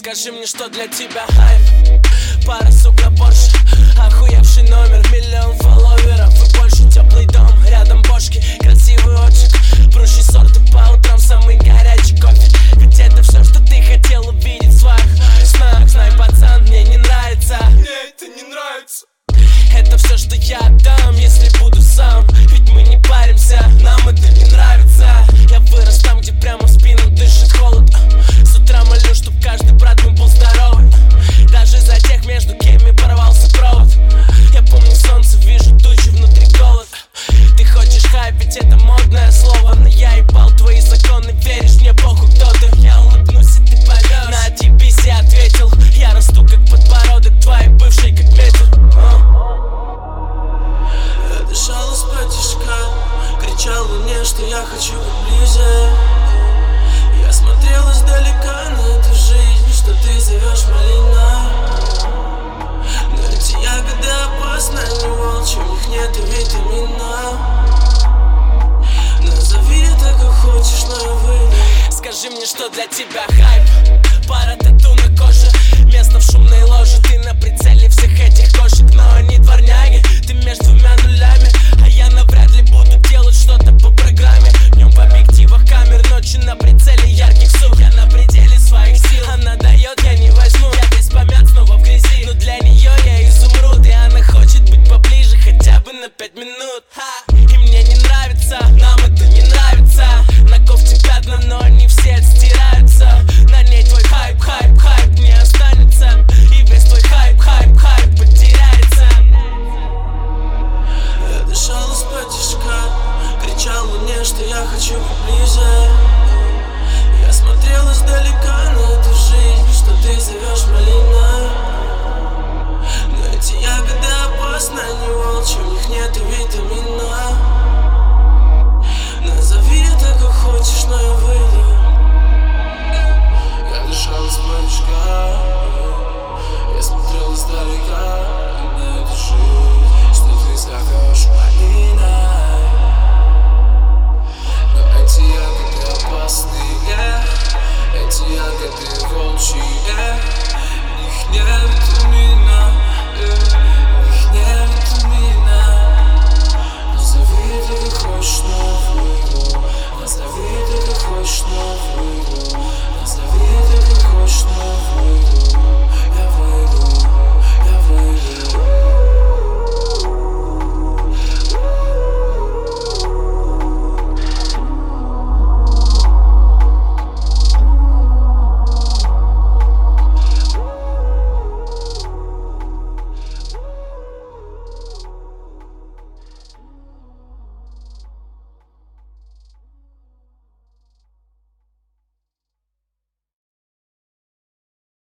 Скажи мне, что для тебя хайп. Пара, сука, Порше, охуевший номер, миллион фолловеров и больше теплый дом. Рядом бошки, красивый отчик, прущий сорт и по утрам самый горячий кофе. Ведь это все, что ты хотел увидеть в своих снах. Знай, пацан, мне не нравится. Мне это не нравится. Это все, что я отдам, если буду сам. Ведь мы не паримся, нам это не нравится. Я вырос там, где прямо в спину дышит холод. С утра молю, чтоб каждый брат мой был здоровый. Даже за тех, между кем порвался провод. Я помню солнце, вижу тучи, внутри голод. Ты хочешь хайп, ведь это модное слово. Но я ебал твои законы, веришь мне, похуй кто ты. Я улыбнусь, и ты поймешь. На отъебись, я ответил. Я расту как подбородок твоей бывшей, как метр. Я дышал из-под тишка, кричал мне, что я хочу быть ближе. Я смотрел издалека на эту жизнь, что ты зовешь малиной. Но эти ягоды опасны, не волчьи, в них нету витамина. Назови это как хочешь, но я выйду. Скажи мне, что для тебя хайп. Пара тату на коже, место в шумной ложе.